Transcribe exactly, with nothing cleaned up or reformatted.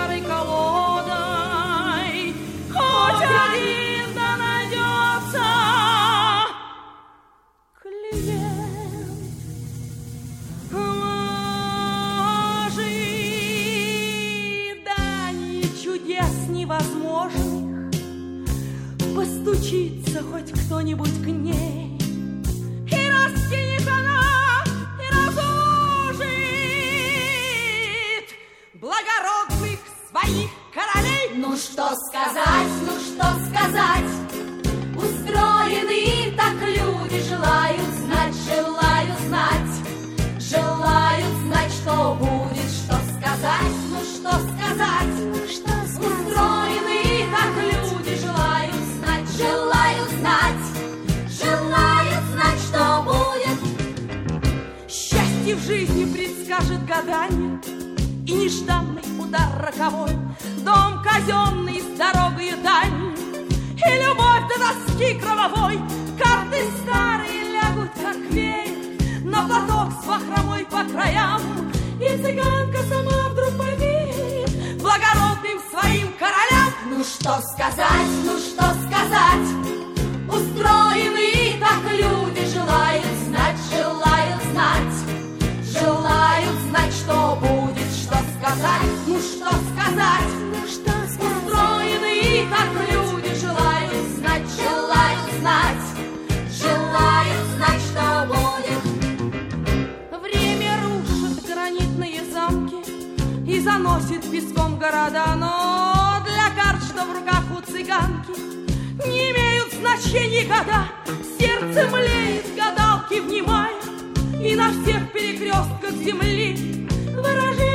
старой колодой. Хоть один да найдется клиент. Ложи дани чудес невозможных, постучится хоть кто-нибудь к ней, и раскинет она, и разложит благородных своих королей. Ну что сказать, ну что сказать, устроены так люди, желают знать, желают знать, желают знать, что будет, что сказать, ну что сказать, Что сказать? устроены так люди, желают знать, желают знать, желают знать, что будет. Счастье в жизни предскажет гадание, и нежданный удар роковой, дом казенный с дорогою дальней, и любовь до тоски кровавой. Карты старые лягут, как веер, на платок с бахромой по краям, и цыганка сама вдруг поверит благородным своим королям. Ну что сказать, ну что сказать, устроены так люди, желают знать, желают знать, желают знать, что будет, что сказать, ну что сказать, Ну что сказать? устроены так люди, желают знать, желают знать, желают знать, что будет. Время рушит гранитные замки и заносит песком города, но для карт, что в руках у цыганки, не имеют значения года. Сердце млеет, гадалки внимая, и на всех перекрестках земли выражение